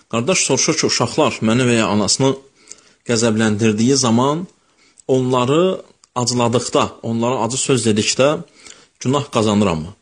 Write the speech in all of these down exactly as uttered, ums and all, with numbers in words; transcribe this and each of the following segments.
Qardaş soruşur ki, uşaqlar məni və ya anasını qəzəbləndirdiyi zaman onları acıladıqda, onlara acı söz dedikdə günah qazanırammı?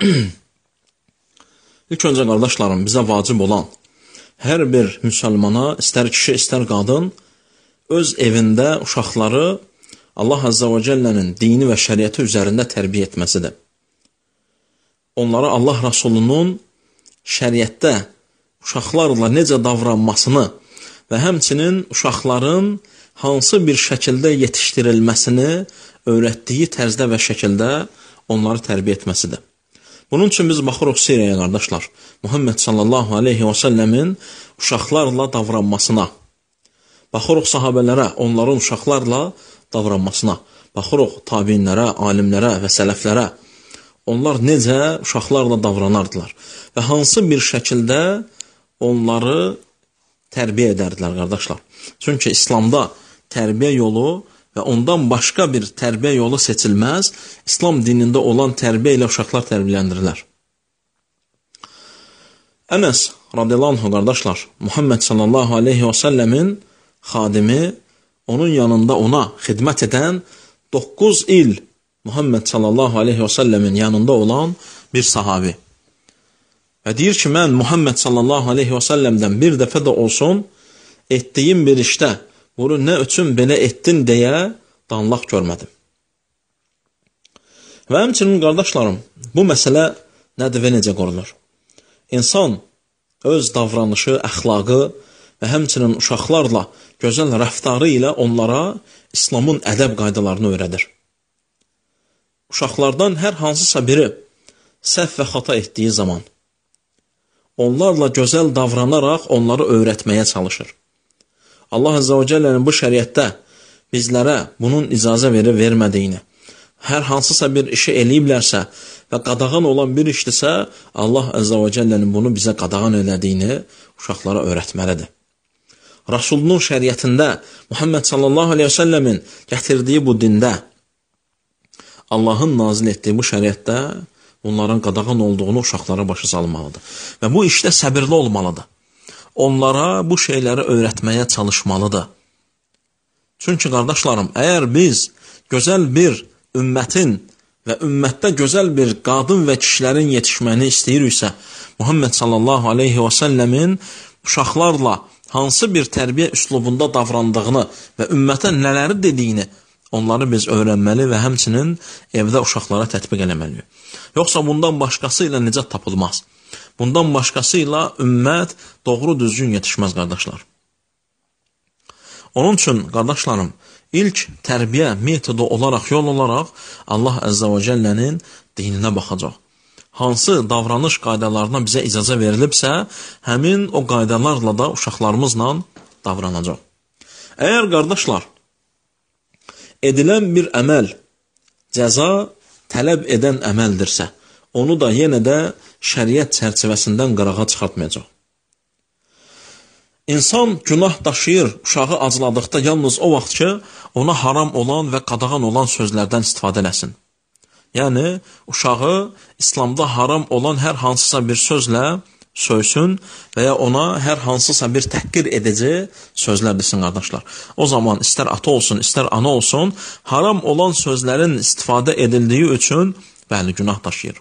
İlk öncə qardaşlarım, bizə vacib olan hər bir müsəlmana, istər kişi, istər qadın, öz evində uşaqları Allah Azza və Cəllənin dini və şəriəti üzərində tərbiyə etməsidir. Onlara Allah Rasulunun şəriətdə uşaqlarla necə davranmasını və həmçinin uşaqların hansı bir şəkildə yetişdirilməsini öyrətdiyi tərzdə və şəkildə onları tərbiyə etməsidir. Bunun üçün biz baxırıq Siriyaya, qardaşlar, Muhammed sallallahu aleyhi və səlləmin uşaqlarla davranmasına, baxırıq sahabələrə, onların uşaqlarla davranmasına, baxırıq tabinlərə, alimlərə və sələflərə, onlar necə uşaqlarla davranardılar və hansı bir şəkildə onları tərbiyə edərdilər, qardaşlar. Çünki İslamda tərbiyə yolu və ondan başqa bir tərbiyə yolu seçilməz, İslam dinində olan tərbiyə ilə uşaqlar tərbiyələndirilər. Ənəs radiyallahu anh, qardaşlar, Muhammed sallallahu aleyhi və səlləmin xadimi, onun yanında ona xidmət edən doqquz il Muhammed sallallahu aleyhi və səlləmin yanında olan bir sahabi. Və deyir ki, mən Muhammed sallallahu aleyhi və səlləmdən bir dəfə də olsun etdiyim bir işdə bunu nə üçün belə etdin deyə danlaq görmədim. Və həmçinin qardaşlarım, bu məsələ nədir və necə qorunur? İnsan öz davranışı, əxlaqı və həmçinin uşaqlarla gözəl rəftarı ilə onlara İslamın ədəb qaydalarını öyrədir. Uşaqlardan hər hansısa biri səhv və xata etdiyi zaman onlarla gözəl davranaraq onları öyrətməyə çalışır. Allah Azza və Cəllənin bu şəriətdə bizlərə bunun icazə verib vermədiyini, hər hansısa bir işi eləyiblərsə və qadağan olan bir işdirsə, Allah Azza və Cəllənin bunu bizə qadağan elədiyini uşaqlara öyrətməlidir. Rasulunun şəriətində, Muhammed sallallahu aleyhi və səlləmin gətirdiyi bu dində, Allahın nazil etdiyi bu şəriətdə bunların qadağan olduğunu uşaqlara başa salmalıdır. Və bu işdə səbirli olmalıdır. Onlara bu şeyləri öyrətməyə çalışmalıdır. Çünki, qardaşlarım, əgər biz gözəl bir ümmətin və ümmətdə gözəl bir qadın və kişilərin yetişməni istəyiriksə, Muhammed sallallahu aleyhi və səlləmin uşaqlarla hansı bir tərbiyə üslubunda davrandığını və ümmətə nələri dediyini onları biz öyrənməli və həmçinin evdə uşaqlara tətbiq eləməliyik. Yoxsa bundan başqası ilə nicat tapılmaz. Bundan başqası ilə ümmət doğru düzgün yetişməz, qardaşlar. Onun üçün, qardaşlarım, ilk tərbiyə metodu olaraq, yol olaraq Allah Əzzə və Cəllənin dininə baxacaq. Hansı davranış qaydalarına bizə icazə verilibsə, həmin o qaydalarla da uşaqlarımızla davranacaq. Əgər, qardaşlar, edilən bir əməl cəza tələb edən əməldirsə, onu da yenə də şəriət çərçivəsindən qırağa çıxartmayacaq. İnsan günah daşıyır, uşağı acıladıqda yalnız o vaxt ki, ona haram olan və qadağan olan sözlərdən istifadə eləsin. Yəni, uşağı İslamda haram olan hər hansısa bir sözlə söysün və ya ona hər hansısa bir təhqir edici sözlər desin, qardaşlar. O zaman istər ata olsun, istər ana olsun, haram olan sözlərin istifadə edildiyi üçün bəli, günah daşıyır.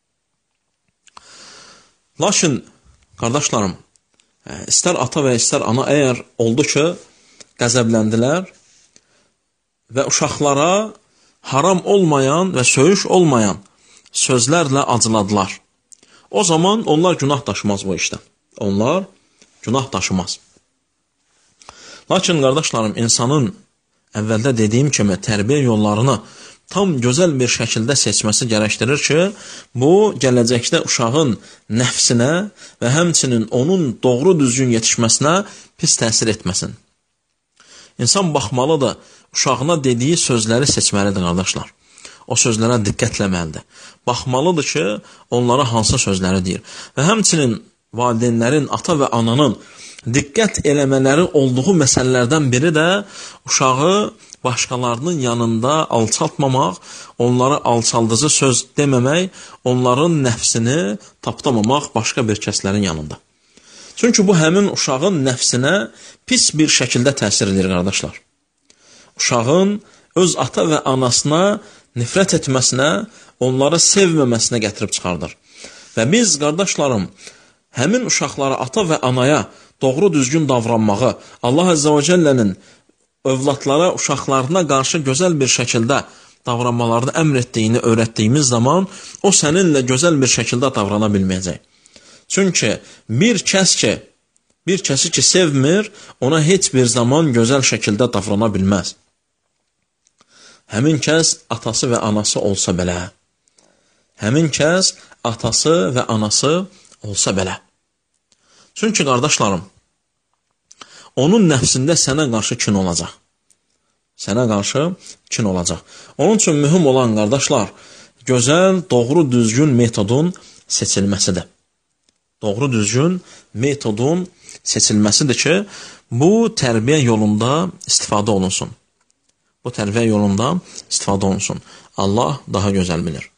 Lakin, qardaşlarım, istər ata və istər ana əgər oldu ki, qəzəbləndilər və uşaqlara haram olmayan və söyüş olmayan sözlərlə acıladılar. O zaman onlar günah daşımaz bu işdən. Onlar günah daşımaz. Lakin, qardaşlarım, insanın əvvəldə dediyim kimi tərbiyə yollarını tam gözəl bir şəkildə seçməsi gərəkdirir ki, bu, gələcəkdə uşağın nəfsinə və həmçinin onun doğru düzgün yetişməsinə pis təsir etməsin. İnsan baxmalıdır, uşağına dediyi sözləri seçməlidir, qardaşlar. O sözlərə diqqətləməlidir. Baxmalıdır ki, onlara hansı sözləri deyir. Və həmçinin valideynlərin, ata və ananın diqqət eləmələri olduğu məsələlərdən biri də uşağı başqalarının yanında alçaltmamaq, onlara alçaldıcı söz deməmək, onların nəfsini tapdamamaq başqa bir kəslərin yanında. Çünki bu həmin uşağın nəfsinə pis bir şəkildə təsir edir, qardaşlar. Uşağın öz ata və anasına nifrət etməsinə, onları sevməməsinə gətirib çıxardır. Və biz, qardaşlarım, həmin uşaqlara, ata və anaya doğru düzgün davranmağı, Allah Əzzə və Cəllənin övladlara, uşaqlarına qarşı gözəl bir şəkildə davranmalarını əmr etdiyini öyrətdiyimiz zaman, o səninlə gözəl bir şəkildə davrana bilməyəcək. Çünki bir kəs ki, bir kəsi ki sevmir, ona heç bir zaman gözəl şəkildə davrana bilməz. Həmin kəs atası və anası olsa belə. Həmin kəs atası və anası olsa belə. Çünki, qardaşlarım, onun nəfsində sənə qarşı kin olacaq. Sənə qarşı kin olacaq. Onun üçün mühüm olan, qardaşlar, gözəl, doğru, düzgün metodun seçilməsidir. Doğru, düzgün metodun seçilməsidir ki, bu tərbiyə yolunda istifadə olunsun. Bu tərbiyə yolunda istifadə olunsun. Allah daha gözəl bilir.